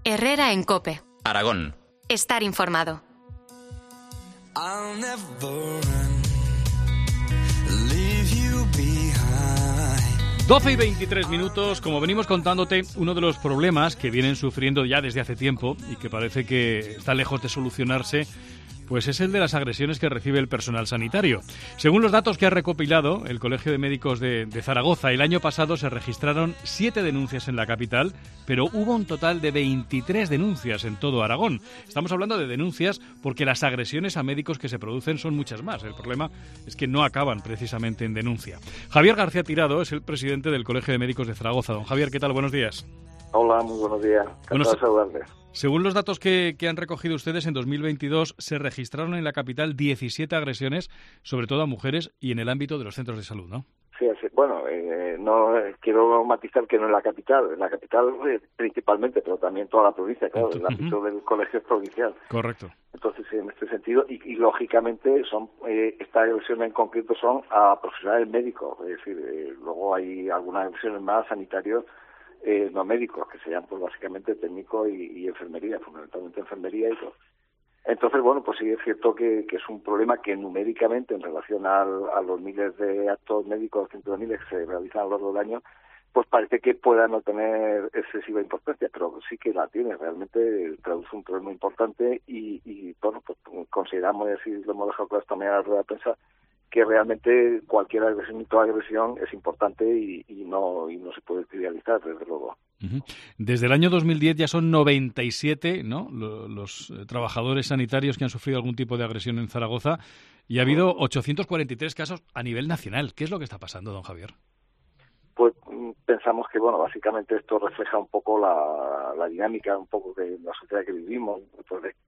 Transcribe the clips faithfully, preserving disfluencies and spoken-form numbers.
Herrera en COPE. Aragón. Estar informado. I'll never run, leave you behind. doce y veintitrés minutos, como venimos contándote, uno de los problemas que vienen sufriendo ya desde hace tiempo y que parece que está lejos de solucionarse, pues es el de las agresiones que recibe el personal sanitario. Según los datos que ha recopilado el Colegio de Médicos de, de Zaragoza, el año pasado se registraron siete denuncias en la capital, pero hubo un total de veintitrés denuncias en todo Aragón. Estamos hablando de denuncias porque las agresiones a médicos que se producen son muchas más. El problema es que no acaban precisamente en denuncia. Javier García Tirado es el presidente del Colegio de Médicos de Zaragoza. Don Javier, ¿qué tal? Buenos días. Hola, muy buenos días. Encantado de saludarles. Según los datos que, que han recogido ustedes, en dos mil veintidós se registraron en la capital diecisiete agresiones, sobre todo a mujeres y en el ámbito de los centros de salud, ¿no? Sí, sí. Bueno, eh, no eh, quiero matizar que no en la capital, en la capital eh, principalmente, pero también toda la provincia, claro, el ámbito uh-huh. del colegio es provincial. Correcto. Entonces, en este sentido, y, y lógicamente son eh, estas agresiones en concreto son a profesionales médicos, es decir, eh, luego hay algunas agresiones más sanitarios, Eh, no médicos, que serían pues básicamente técnicos y, y enfermería, fundamentalmente enfermería y todo. Entonces, bueno, pues sí es cierto que, que es un problema que numéricamente en relación al, a los miles de actos médicos, cientos de miles que se realizan a lo largo del año, pues parece que pueda no tener excesiva importancia, pero sí que la tiene, realmente traduce un problema importante y, y bueno, pues consideramos, y así lo hemos dejado claro esta mañana en la rueda de prensa, que realmente cualquier agresión y toda agresión es importante y, y no y no se puede trivializar, desde luego. Uh-huh. Desde el año dos mil diez ya son noventa y siete, ¿no?, los, los eh, trabajadores sanitarios que han sufrido algún tipo de agresión en Zaragoza y ha habido ochocientos cuarenta y tres casos a nivel nacional. ¿Qué es lo que está pasando, don Javier? Pues pensamos que, bueno, básicamente esto refleja un poco la, la dinámica un poco de la sociedad que vivimos, pues de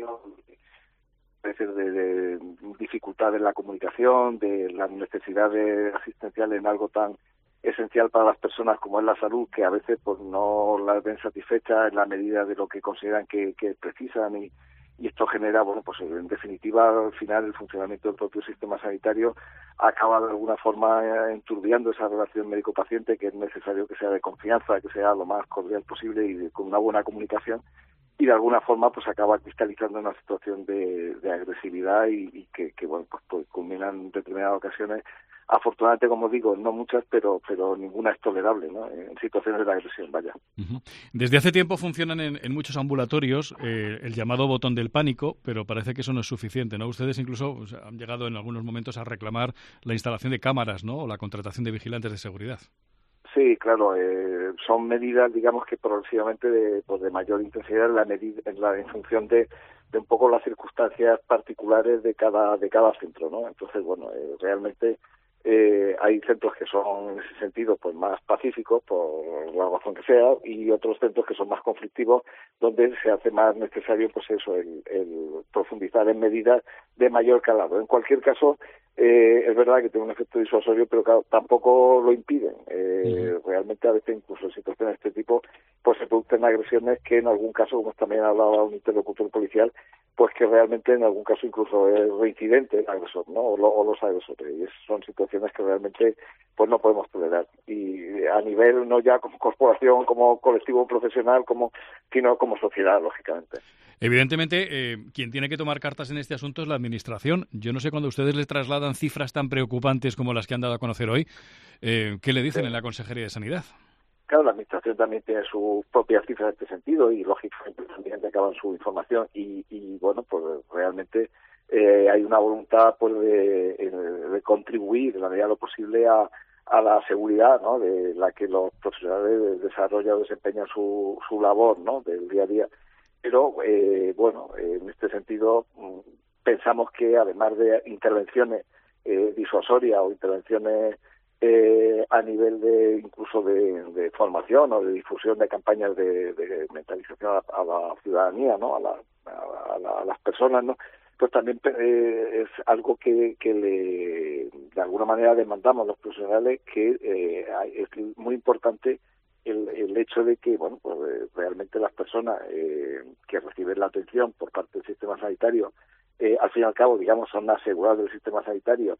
veces de, de dificultad en la comunicación, de las necesidades asistenciales en algo tan esencial para las personas como es la salud, que a veces pues no las ven satisfechas en la medida de lo que consideran que, que precisan y, y esto genera, bueno, pues en definitiva al final el funcionamiento del propio sistema sanitario acaba de alguna forma enturbiando esa relación médico-paciente, que es necesario que sea de confianza, que sea lo más cordial posible y de, con una buena comunicación, y de alguna forma pues acaba cristalizando en una situación de, de agresividad y, y que, que bueno pues, pues culminan en determinadas ocasiones, afortunadamente, como digo, no muchas, pero pero ninguna es tolerable, ¿no?, en situaciones de agresión, vaya. Uh-huh. Desde hace tiempo funcionan en, en muchos ambulatorios eh, el llamado botón del pánico, pero parece que eso no es suficiente, ¿no? Ustedes incluso o sea, han llegado en algunos momentos a reclamar la instalación de cámaras, ¿no?, o la contratación de vigilantes de seguridad. Sí, claro, eh, son medidas, digamos, que progresivamente de, pues de mayor intensidad en la medida, en la en función de, de un poco las circunstancias particulares de cada de cada centro, ¿no? Entonces, bueno, eh, realmente eh, hay centros que son en ese sentido pues más pacíficos por la razón que sea y otros centros que son más conflictivos donde se hace más necesario pues eso el, el profundizar en medidas de mayor calado. En cualquier caso, eh, es verdad que tiene un efecto disuasorio, pero claro, tampoco lo impiden. Eh, uh-huh. Realmente a veces incluso en situaciones de este tipo pues se producen agresiones que en algún caso, como también hablaba un interlocutor policial, pues que realmente en algún caso incluso es reincidente el agresor, ¿no?, o, lo, o los agresores, y son situaciones que realmente pues no podemos tolerar, y a nivel no ya como corporación, como colectivo profesional, como sino como sociedad, lógicamente. Evidentemente, eh, quien tiene que tomar cartas en este asunto es la Administración. Yo no sé, cuando ustedes les trasladan cifras tan preocupantes como las que han dado a conocer hoy, eh, ¿qué le dicen sí. en la Consejería de Sanidad? Claro, la Administración también tiene sus propias cifras en este sentido y, lógicamente, también recaban su información y, y bueno, pues realmente eh, hay una voluntad pues de, de contribuir en la medida de lo posible a, a la seguridad, ¿no?, de la que los profesionales desarrollan o desempeñan su, su labor, ¿no?, del día a día. Pero, eh, bueno, en este sentido, pensamos que además de intervenciones eh, disuasorias o intervenciones eh, a nivel de incluso de, de formación o de difusión de campañas de, de mentalización a, a la ciudadanía, ¿no?, a, la, a, la, a las personas, ¿no?, pues también eh, es algo que, que le, de alguna manera demandamos a los profesionales, que eh, es muy importante el, el hecho de que, bueno, pues realmente las personas eh, que reciben la atención por parte del sistema sanitario, eh, al fin y al cabo, digamos, son asegurados del sistema sanitario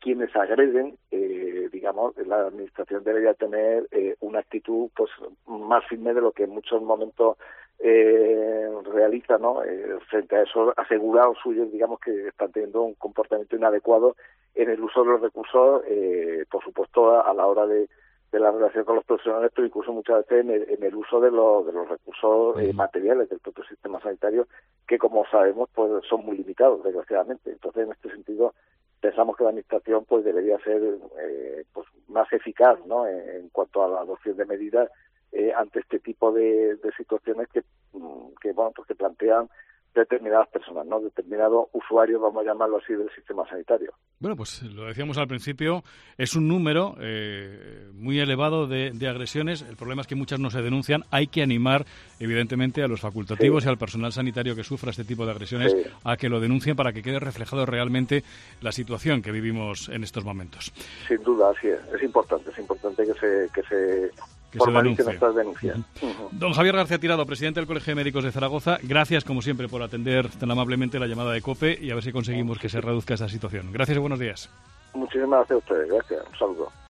quienes agreden, eh, digamos, la administración debería tener eh, una actitud pues más firme de lo que en muchos momentos eh, realiza, ¿no? Eh, frente a esos asegurados suyos, digamos, que están teniendo un comportamiento inadecuado en el uso de los recursos, eh, por supuesto, a, a la hora de, de la relación con los profesionales, pero incluso muchas veces en el, en el uso de, los de los recursos eh, materiales del propio sistema sanitario, que como sabemos, pues son muy limitados, desgraciadamente. Entonces, en este sentido, pensamos que la administración pues debería ser eh, pues más eficaz, ¿no?, en, en cuanto a la adopción de medidas eh, ante este tipo de, de situaciones que, que bueno pues que plantean determinadas personas, ¿no?, determinados usuarios, vamos a llamarlo así, del sistema sanitario. Bueno, pues lo decíamos al principio, es un número eh, muy elevado de, de agresiones. El problema es que muchas no se denuncian. Hay que animar, evidentemente, a los facultativos sí. y al personal sanitario que sufra este tipo de agresiones sí. a que lo denuncien para que quede reflejado realmente la situación que vivimos en estos momentos. Sin duda, así es. Es importante, es importante que se... Que se... Que formalicen estas denuncias. Uh-huh. Uh-huh. Don Javier García Tirado, presidente del Colegio de Médicos de Zaragoza, gracias como siempre por atender tan amablemente la llamada de COPE y a ver si conseguimos que se reduzca esa situación. Gracias y buenos días. Muchísimas gracias a ustedes, gracias. Un saludo.